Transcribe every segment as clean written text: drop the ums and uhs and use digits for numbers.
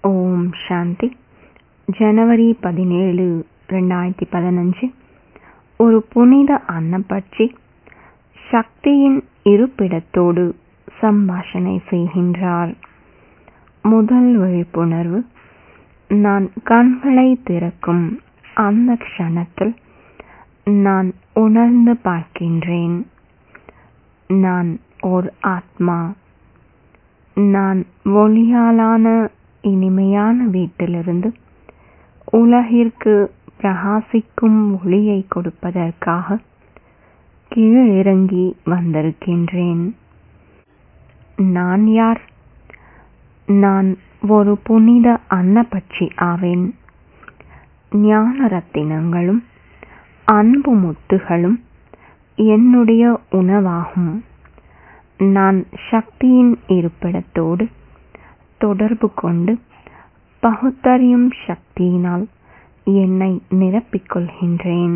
ஓம் சாந்தி. ஜனவரி 17, 2015. ஒரு புனித அன்னப்பட்சி சக்தியின் இருப்பிடத்தோடு சம்பாஷணை செய்கின்றார். முதல் விழிப்புணர்வு. நான் கண்களை திறக்கும் அந்த க்ஷணத்தில் நான் உணர்ந்து பார்க்கின்றேன். நான் ஓர் ஆத்மா. நான் ஒளியாலான இனிமையான வீட்டிலிருந்து உலகிற்கு பிரகாசிக்கும் ஒளியை கொடுப்பதற்காக கீழிறங்கி வந்திருக்கின்றேன். நான் யார்? நான் ஒரு புனித அன்னப்பட்சி ஆவேன். ஞான ரத்தினங்களும் அன்பு முத்துகளும் என்னுடைய உணவாகும். நான் சக்தியின் இருப்பிடத்தோடு தொடர்பு கொண்டு பகுத்தறியும் சக்தியினால் என்னை நிரப்பிக் கொள்கின்றேன்.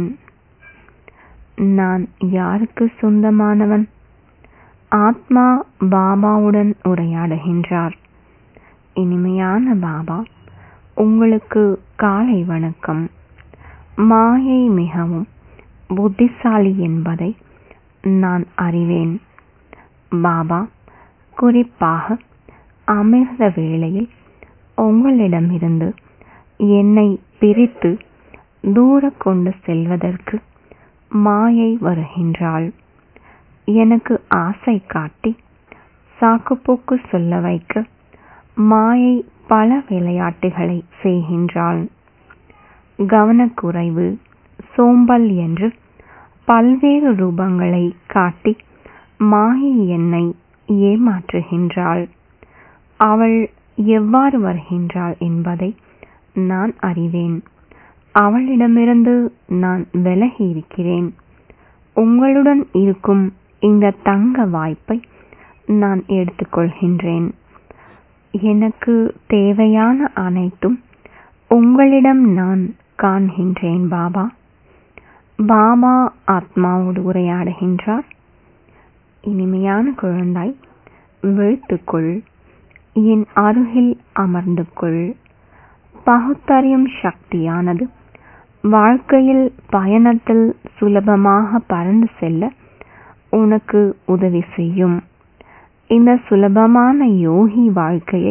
நான் யாருக்கு சொந்தமானவன்? ஆத்மா பாபாவுடன் உரையாடுகின்றார். இனிமையான பாபா, உங்களுக்கு காலை வணக்கம். மாயை மிகவும் புத்திசாலி என்பதை நான் அறிவேன். பாபா, குறிப்பாக அமிர்த வேளையில் உங்களிடமிருந்து என்னை பிரித்து தூர கொண்டு செல்வதற்கு மாயை வருகின்றாள். எனக்கு ஆசை காட்டி சாக்குப்போக்கு சொல்ல வைக்க மாயை பல விளையாட்டுகளை செய்கின்றாள். கவனக்குறைவு, சோம்பல் என்று பல்வேறு ரூபங்களை காட்டி மாயை என்னை ஏமாற்றுகின்றாள். அவள் எவ்வாறு வருகின்றாள் என்பதை நான் அறிவேன். அவளிடமிருந்து நான் விலகி இருக்கிறேன். உங்களுடன் இருக்கும் இந்த தங்க வாய்ப்பை நான் எடுத்துக்கொள்கின்றேன். எனக்கு தேவையான அனைத்தும் உங்களிடம் நான் காண்கின்றேன் பாபா. பாபா ஆத்மாவோடு உரையாடுகின்றார். இனிமையான குழந்தாய், விழித்துக்கொள். என் அருகில் அமர்ந்து கொள். பகுத்தறியும் சக்தியானது வாழ்க்கையில் பயணத்தில் சுலபமாக பறந்து செல்ல உனக்கு உதவி செய்யும். இந்த சுலபமான யோகி வாழ்க்கையை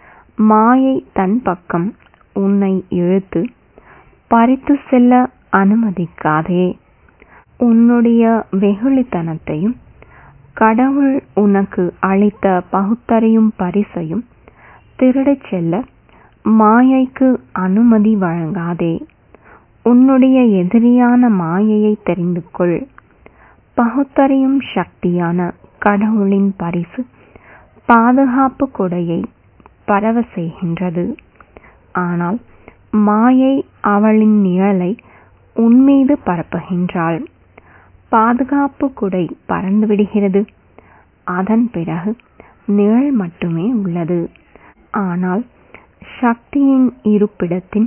மாயை தன் பக்கம் உன்னை இழுத்து பறித்து செல்ல அனுமதிக்காதே. உன்னுடைய வெகுளித்தனத்தையும் கடவுள் உனக்கு அளித்த பகுத்தறியும் பரிசையும் திருடிச் செல்ல மாயைக்கு அனுமதி வழங்காதே. உன்னுடைய எதிரியான மாயையை தெரிந்து கொள். பகுத்தறியும் சக்தியான கடவுளின் பரிசு பாதுகாப்பு கொடையை பரவ செய்கின்றது. ஆனால் மாயை அவளின் நிழலை உன்மீது பரப்புகின்றாள். பாதுகாப்பு கொடை பறந்து விடுகிறது. அதன் பிறகு நிழல் மட்டுமே உள்ளது. ஆனால் சக்தியின் இருப்பிடத்தின்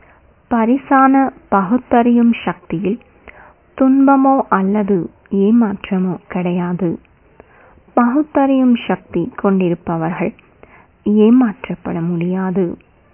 பரிசான பகுத்தறியும் சக்தியில் துன்பமோ அல்லது ஏமாற்றமோ கிடையாது. பகுத்தறியும் சக்தி கொண்டிருப்பவர்கள் ஏமாற்றப்பட முடியாது.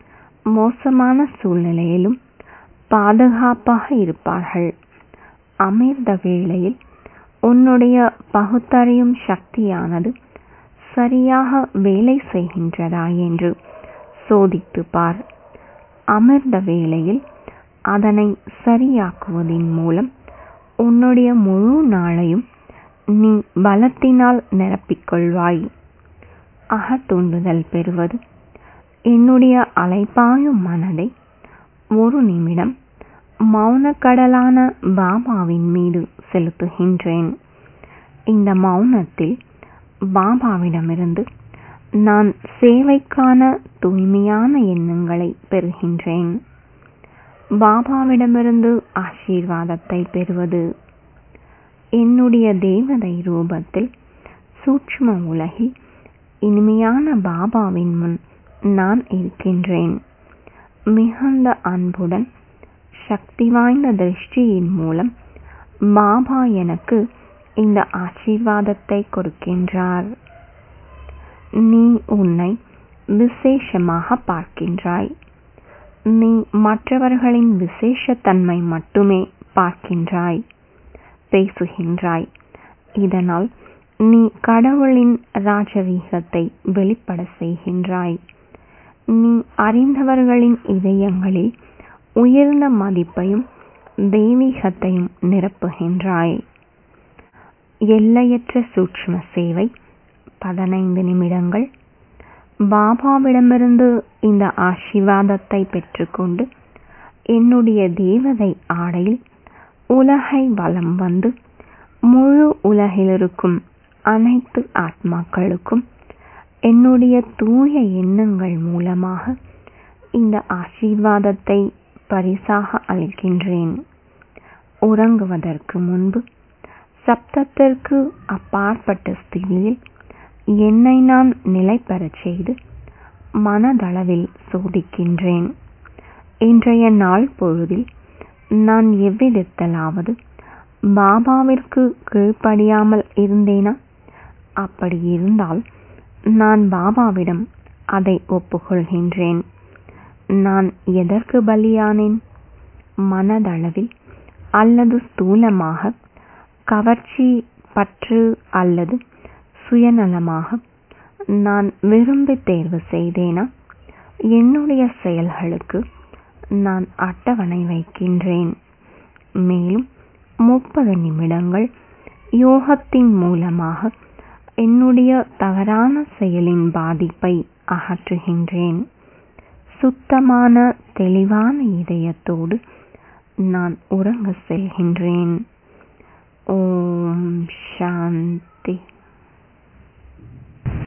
மோசமான சூழ்நிலையிலும் பாதுகாப்பாக இருப்பார்கள். அமிர்த வேளையில் உன்னுடைய பகுத்தறியும் சக்தியானது சரியாக வேலை செய்கின்றதா என்று சோதித்து பார். அமிர்த வேளையில் அதனை சரியாக்குவதின் மூலம் உன்னுடைய முழு நாளையும் நீ பலத்தினால் நிரப்பிக்கொள்வாய். அகத்தூண்டுதல் பெறுவது. என்னுடைய அலைபாயும் மனதை ஒரு நிமிடம் மௌனக்கடலான பாபாவின் மீது செலுத்துகின்றேன். இந்த மௌனத்தில் பாபாவிடமிருந்து நான் சேவைக்கான தூய்மையான எண்ணங்களை பெறுகின்றேன். பாபாவிடமிருந்து ஆசீர்வாதத்தை பெறுவது. என்னுடைய தேவதை ரூபத்தில் சூட்சும உலகில் இனிமையான பாபாவின் முன் நான் இருக்கின்றேன். மிகுந்த அன்புடன் சக்தி வாய்ந்த திருஷ்டியின் மூலம் பாபா எனக்கு இந்த ஆசீர்வாதத்தை கொடுக்கின்றார். நீ உன்னை விசேஷமாக பார்க்கின்றாய். நீ மற்றவர்களின் விசேஷத்தன்மை மட்டுமே பார்க்கின்றாய், பேசுகின்றாய். இதனால் நீ கடவுளின் ராஜரீகத்தை வெளிப்பட செய்கின்றாய். நீ அறிந்தவர்களின் இதயங்களில் உயர்ந்த மதிப்பையும் தெய்வீகத்தையும் நிரப்புகின்றாய். எல்லையற்ற சூட்சும சேவை 15 நிமிடங்கள். பாபாவிடமிருந்து இந்த ஆசீர்வாதத்தை பெற்றுக்கொண்டு என்னுடைய தேவதை ஆடையில் உலகை வலம் வந்து முழு உலகிலிருக்கும் அனைத்து ஆத்மாக்களுக்கும் என்னுடைய தூய எண்ணங்கள் மூலமாக இந்த ஆசீர்வாதத்தை பரிசாக அளிக்கின்றேன். உறங்குவதற்கு முன்பு சப்தத்திற்கு அப்பாற்பட்ட ஸ்திதியில் என்னை நான் நிலை பெறச் செய்து மனதளவில் சோதிக்கின்றேன். இன்றைய நாள் பொழுதில் நான் எவ்விதத்திலாவது பாபாவிற்கு கீழ்ப்படியாமல் இருந்தேனா? அப்படி இருந்தால் நான் பாபாவிடம் அதை ஒப்புக்கொள்கின்றேன். நான் எதற்கு பலியானேன்? மனதளவில் அல்லது ஸ்தூலமாக கவர்ச்சி, பற்று அல்லது சுயநலமாக நான் விரும்பி தேர்வு செய்தேனா? என்னுடைய செயல்களுக்கு நான் அட்டவணை வைக்கின்றேன். மேலும் 30 நிமிடங்கள் யோகத்தின் மூலமாக என்னுடைய தவறான செயலின் பாதிப்பை அகற்றுகின்றேன். சுத்தமான தெளிவான இதயத்தோடு நான் உறங்க செல்கின்றேன். ஓம் சாந்தி.